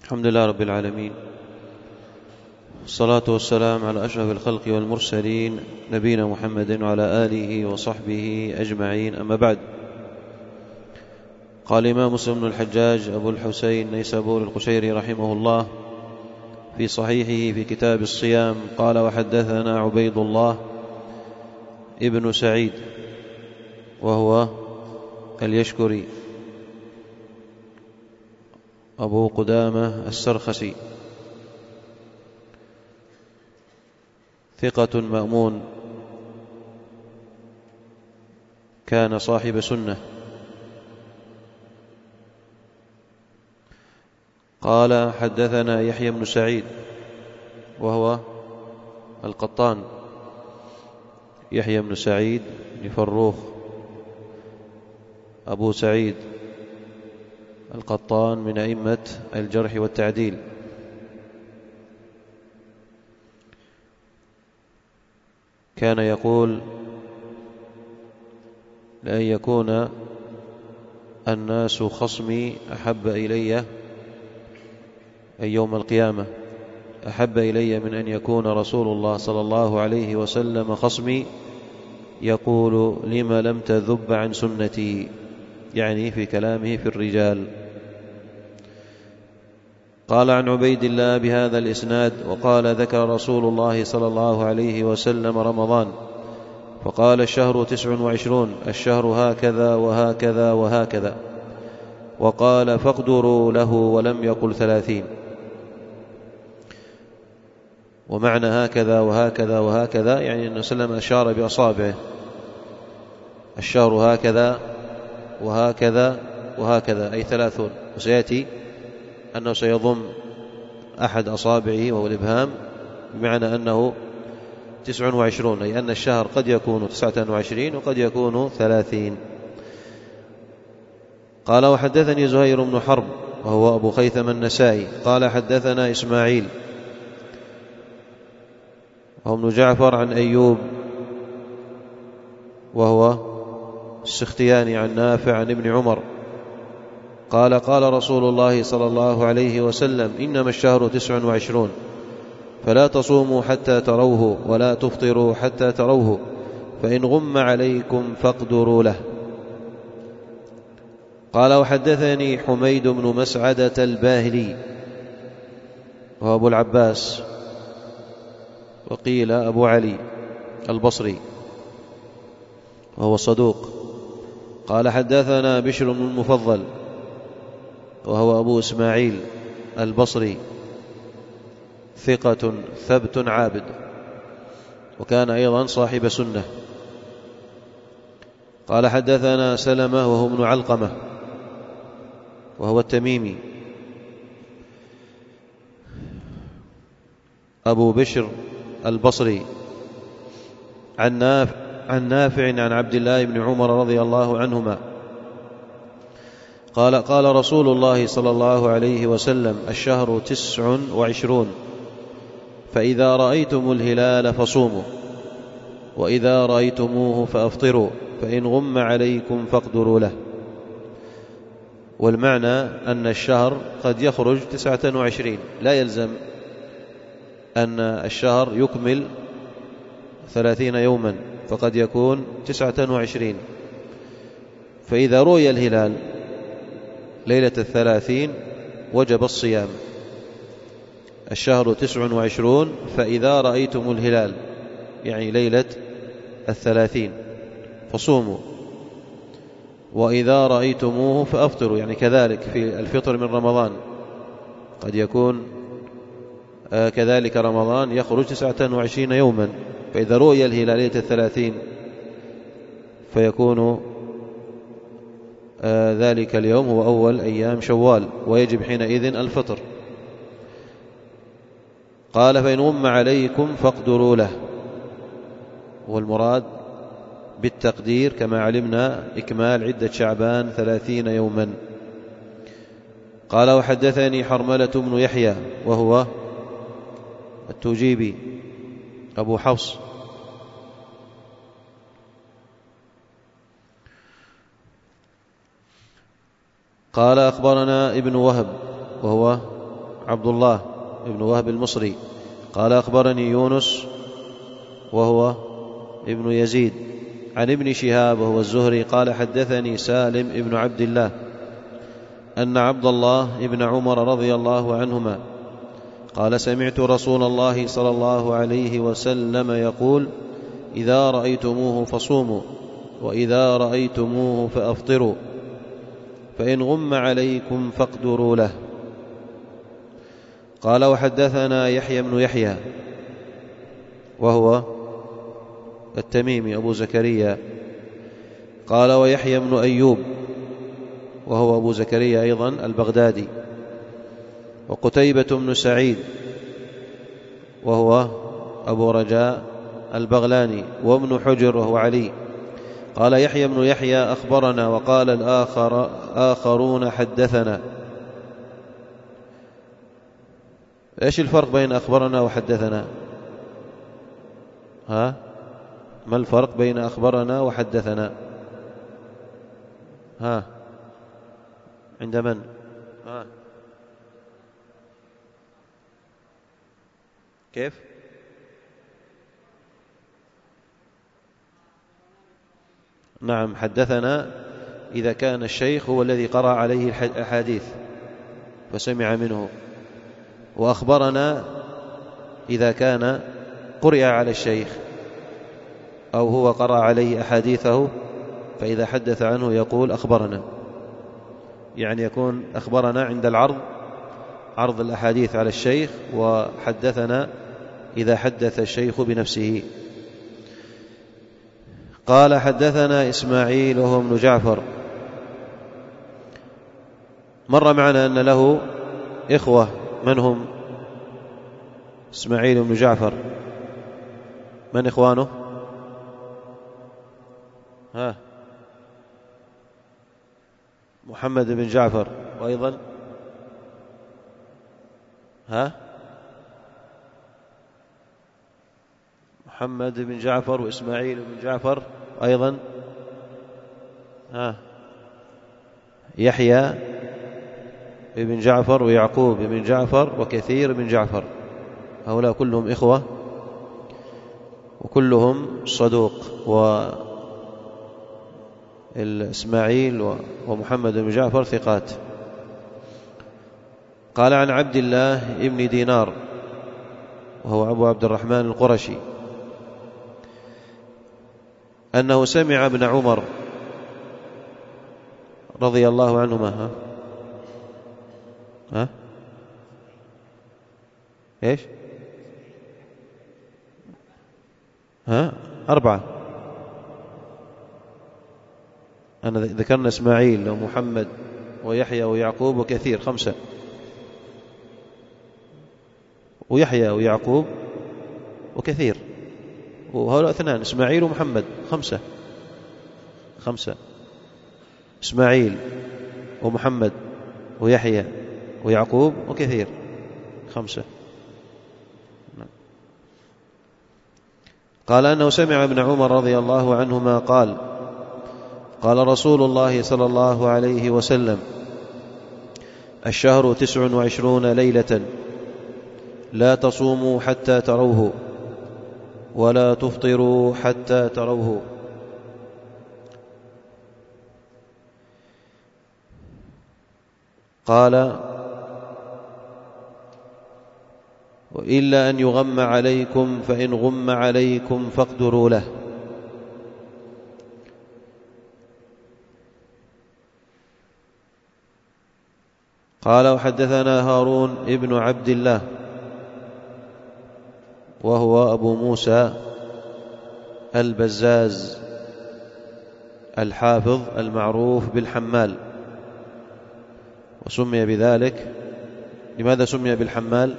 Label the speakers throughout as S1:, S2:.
S1: الحمد لله رب العالمين، والصلاة والسلام على أشرف الخلق والمرسلين نبينا محمد وعلى آله وصحبه أجمعين، أما بعد. قال الإمام مسلم بن الحجاج أبو الحسين نيسابور القشيري رحمه الله في صحيحه في كتاب الصيام قال: وحدثنا عبيد الله ابن سعيد وهو اليشكري أبو قدامة السرخسي، ثقة مأمون، كان صاحب سنة. قال: حدثنا يحيى بن سعيد وهو القطان، يحيى بن سعيد بن فروخ أبو سعيد القطان من أئمة الجرح والتعديل. كان يقول: لأن يكون الناس خصمي أحب إلي، أي يوم القيامة أحب إلي من أن يكون رسول الله صلى الله عليه وسلم خصمي، يقول: لم لم تذب عن سنتي، يعني في كلامه في الرجال. قال: عن عبيد الله بهذا الإسناد. وقال: ذكر رسول الله صلى الله عليه وسلم رمضان فقال: الشهر 29، الشهر هكذا وهكذا وهكذا. وقال: فاقدروا له، ولم يقل 30. ومعنى هكذا وهكذا وهكذا يعني أنه سلم أشار بأصابعه: الشهر هكذا وهكذا وهكذا، أي 30. وسيأتي أنه سيضم أحد أصابعه وهو الإبهام، بمعنى أنه 29، أي أن الشهر قد يكون 29 وقد يكون 30. قال: وحدثني زهير بن حرب وهو أبو خيثم النسائي قال: حدثنا إسماعيل وهو ابن جعفر عن أيوب وهو السختياني عن نافع عن ابن عمر قال: قال رسول الله صلى الله عليه وسلم: إنما الشهر 29، فلا تصوموا حتى تروه، ولا تفطروا حتى تروه، فإن غم عليكم فاقدروا له. قال: وحدثني حميد بن مسعدة الباهلي وهو أبو العباس، وقيل أبو علي البصري، وهو صدوق. قال: حدثنا بشر بن المفضل وهو أبو إسماعيل البصري، ثقة ثبت عابد، وكان أيضا صاحب سنة. قال: حدثنا سلمة وهو ابن علقمة وهو التميمي، أبو بشر البصري، عن نافع عن عبد الله بن عمر رضي الله عنهما قال: قال رسول الله صلى الله عليه وسلم: الشهر 29، فإذا رأيتم الهلال فصوموا، وإذا رأيتموه فأفطروا، فإن غم عليكم فاقدروا له. والمعنى أن الشهر قد يخرج 29، لا يلزم أن الشهر يكمل 30 يوما، فقد يكون 29. فإذا رؤي الهلال ليلة 30 وجب الصيام. الشهر 29، فإذا رأيتم الهلال يعني ليلة 30 فصوموا، وإذا رأيتموه فأفطروا، يعني كذلك في الفطر من رمضان قد يكون كذلك رمضان يخرج 29 يوما، فإذا رؤي الهلال ليلة 30 فيكون ذلك اليوم هو أول أيام شوال، ويجب حينئذ الفطر. قال: فإن غم عليكم فاقدروا له، والمراد بالتقدير كما علمنا إكمال عدة شعبان 30 يوما. قال: وحدثني حرملة بن يحيى وهو التوجيبي أبو حفص، قال: أخبرنا ابن وهب وهو عبد الله بن وهب المصري قال أخبرني يونس وهو ابن يزيد عن ابن شهاب وهو الزهري قال حدثني سالم بن عبد الله أن عبد الله بن عمر رضي الله عنهما قال سمعت رسول الله صلى الله عليه وسلم يقول إذا رأيتموه فصوموا وإذا رأيتموه فأفطروا فإن غم عليكم فاقدروا له. قال وحدثنا يحيى بن يحيى وهو التميمي أبو زكريا قال ويحيى بن أيوب وهو أبو زكريا أيضا البغدادي وقتيبة بن سعيد وهو أبو رجاء البغلاني وابن حجر وهو علي. قال يحيى بن يحيى أخبرنا وقال آخرون حدثنا. إيش الفرق بين أخبرنا وحدثنا؟ ما الفرق بين أخبرنا وحدثنا؟ عند من؟ كيف؟ نعم حدثنا إذا كان الشيخ هو الذي قرأ عليه الأحاديث فسمع منه، وأخبرنا إذا كان قرئ على الشيخ أو هو قرأ عليه أحاديثه، فإذا حدث عنه يقول أخبرنا، يعني يكون أخبرنا عند عرض الأحاديث على الشيخ، وحدثنا إذا حدث الشيخ بنفسه. قال حدثنا إسماعيل وهو ابن جعفر. مر معنا أن له إخوة، من هم؟ إسماعيل بن جعفر، من إخوانه؟ محمد بن جعفر، وأيضا محمد بن جعفر وإسماعيل بن جعفر، أيضا يحيى بن جعفر ويعقوب بن جعفر وكثير بن جعفر، هؤلاء كلهم إخوة وكلهم صدوق. وإسماعيل ومحمد بن جعفر ثقات. قال عن عبد الله ابن دينار وهو أبو عبد الرحمن القرشي أنه سمع ابن عمر رضي الله عنهما إيش 4. أنا ذكرنا إسماعيل ومحمد ويحيى ويعقوب وكثير 5، ويحيى ويعقوب وكثير، وهؤلاء 2، إسماعيل ومحمد 5. إسماعيل ومحمد ويحيى ويعقوب وكثير 5. قال أنه سمع ابن عمر رضي الله عنهما قال قال رسول الله صلى الله عليه وسلم الشهر 29 ليلة لا تصوموا حتى تروه ولا تفطروا حتى تروه. قال وإلا أن يغم عليكم فإن غم عليكم فاقدروا له. قال وحدثنا هارون ابن عبد الله وهو أبو موسى البزاز الحافظ المعروف بالحمال، وسمي بذلك. لماذا سمي بالحمال؟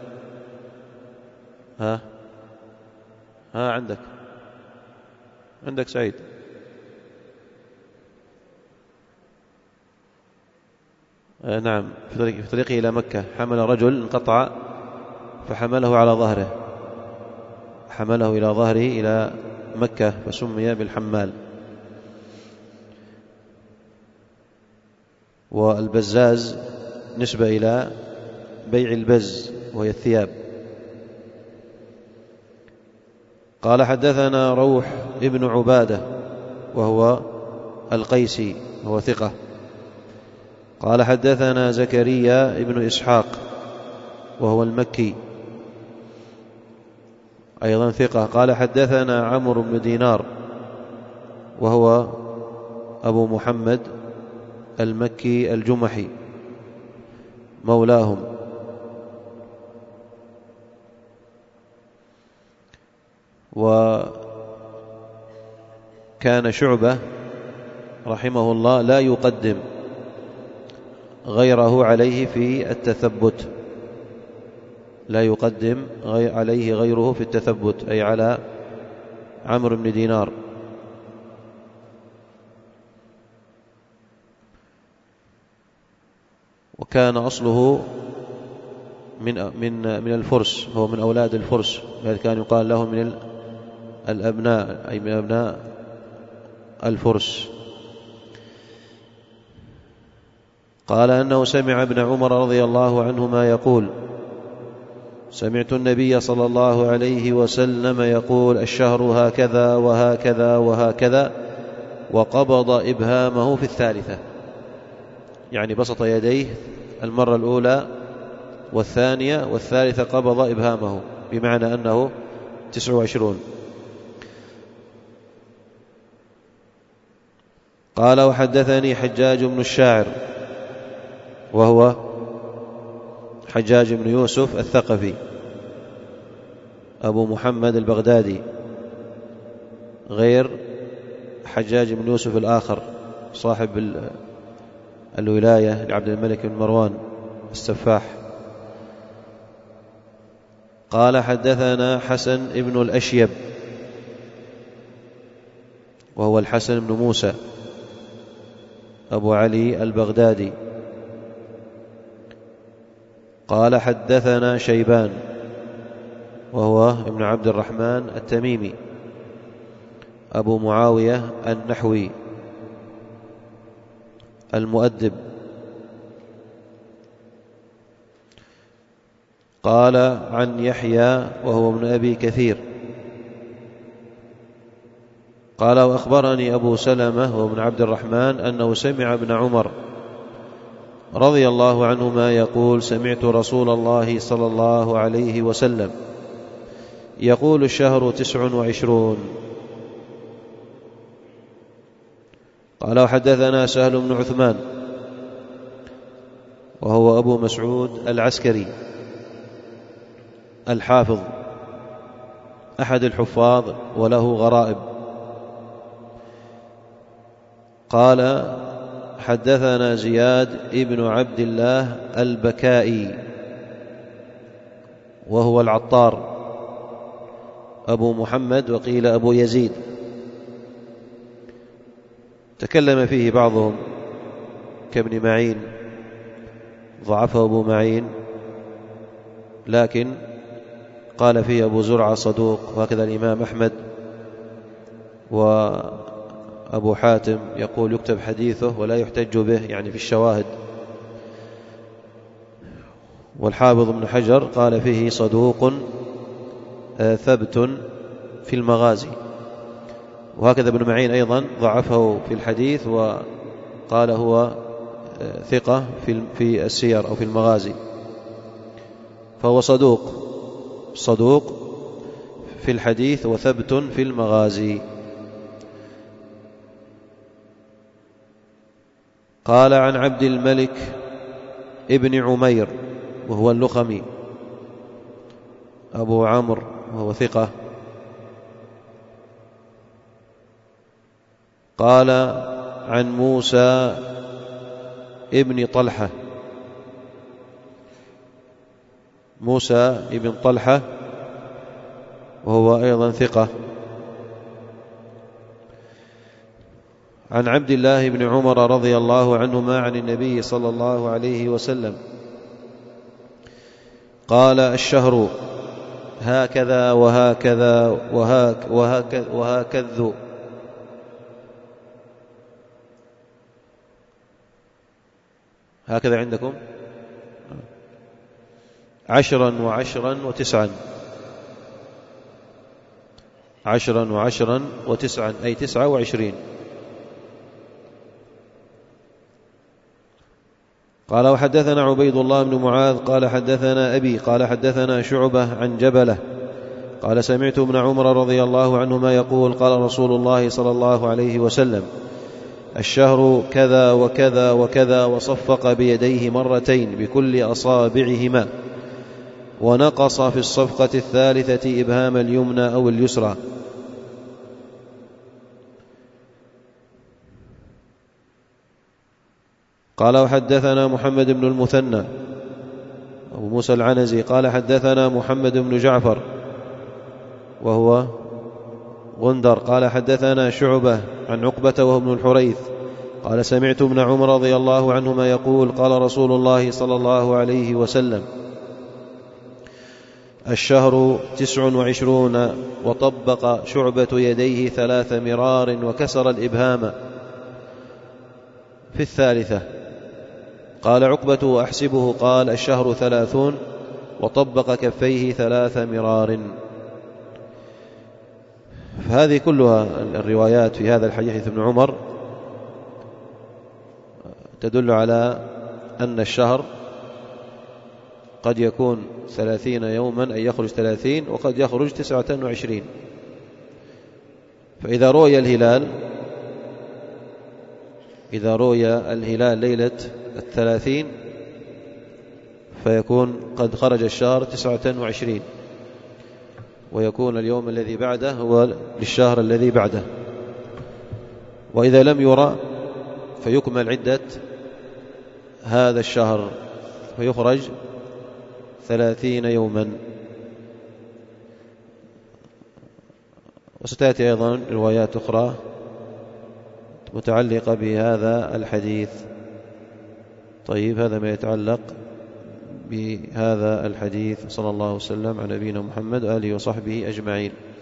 S1: عندك سعيد. نعم، في طريقه إلى مكة حمل رجل انقطع فحمله على ظهره، حمله إلى ظهره إلى مكة فسمي بالحمال. والبزاز نسبة إلى بيع البز وهي الثياب. قال حدثنا روح ابن عبادة وهو القيسي وهو ثقة. قال حدثنا زكريا ابن إسحاق وهو المكي أيضا ثقة. قال حدثنا عمرو بن دينار وهو أبو محمد المكي الجمحي مولاهم. وكان شعبة رحمه الله لا يقدم غيره عليه في التثبت، لا يقدم عليه غيره في التثبت، أي على عمرو بن دينار. وكان أصله من الفرس، هو من أولاد الفرس، بل كان يقال له من الأبناء، أي من أبناء الفرس. قال أنه سمع ابن عمر رضي الله عنهما يقول: سمعت النبي صلى الله عليه وسلم يقول: الشهر هكذا وهكذا وهكذا، وقبض إبهامه في الثالثة، يعني بسط يديه المرة الأولى والثانية، والثالثة قبض إبهامه، بمعنى أنه 29. قال: وحدثني حجاج بن الشاعر وهو حجاج بن يوسف الثقفي أبو محمد البغدادي، غير حجاج بن يوسف الآخر صاحب الولاية لعبد الملك بن مروان السفاح. قال: حدثنا حسن بن الأشيب وهو الحسن بن موسى أبو علي البغدادي. قال: حدثنا شيبان وهو ابن عبد الرحمن التميمي أبو معاوية النحوي المؤدب. قال: عن يحيى وهو ابن أبي كثير. قال: وأخبرني أبو سلمة وابن عبد الرحمن أنه سمع ابن عمر رضي الله عنهما يقول: سمعت رسول الله صلى الله عليه وسلم يقول: الشهر 29. قال: وحدثنا سهل بن عثمان وهو أبو مسعود العسكري الحافظ أحد الحفاظ وله غرائب. قال: حدثنا زياد ابن عبد الله البكائي وهو العطار أبو محمد، وقيل أبو يزيد، تكلم فيه بعضهم كابن معين، ضعفه أبو معين، لكن قال فيه أبو زرعة صدوق، وهكذا الإمام أحمد. وأبو حاتم يقول يكتب حديثه ولا يحتج به، يعني في الشواهد. والحافظ ابن حجر قال فيه صدوق ثبت في المغازي، وهكذا ابن معين أيضا ضعفه في الحديث وقال هو ثقة في السير أو في المغازي، فهو صدوق في الحديث وثبت في المغازي. قال: عن عبد الملك ابن عمير وهو اللخمي أبو عمرو وهو ثقة. قال: عن موسى ابن طلحة، موسى ابن طلحة وهو أيضا ثقة. عن عبد الله بن عمر رضي الله عنهما عن النبي صلى الله عليه وسلم قال: الشهر هكذا وهكذا وهكذا هكذا عندكم 10 و10 و9، 10 و10 و9 أي 29. قال وحدثنا عبيد الله بن معاذ قال حدثنا أبي قال حدثنا شعبة عن جبلة قال سمعت ابن عمر رضي الله عنهما يقول قال رسول الله صلى الله عليه وسلم: الشهر كذا وكذا وكذا، وصفق بيديه مرتين بكل أصابعهما، ونقص في الصفقة الثالثة إبهام اليمنى أو اليسرى. قال وحدثنا محمد بن المثنى أبو موسى العنزي قال حدثنا محمد بن جعفر وهو غندر قال حدثنا شعبة عن عقبة وهو ابن الحريث قال سمعت ابن عمر رضي الله عنهما يقول قال رسول الله صلى الله عليه وسلم: الشهر 29. وطبق شعبة يديه 3 مرار وكسر الإبهام في الثالثة. قال عقبة وأحسبه قال: الشهر 30. وطبق كفيه 3 مرار. فهذه كلها الروايات في هذا الحديث ابن عمر تدل على أن الشهر قد يكون 30 يوما أي يخرج 30، وقد يخرج 29. فإذا رؤي الهلال ليلة 30 فيكون قد خرج الشهر 29، ويكون اليوم الذي بعده هو للشهر الذي بعده. وإذا لم يرى فيكمل عدة هذا الشهر فيخرج 30 يوما. وستأتي أيضا روايات أخرى متعلقة بهذا الحديث. طيب، هذا ما يتعلق بهذا الحديث. صلى الله وسلم على نبينا محمد وآله وصحبه أجمعين.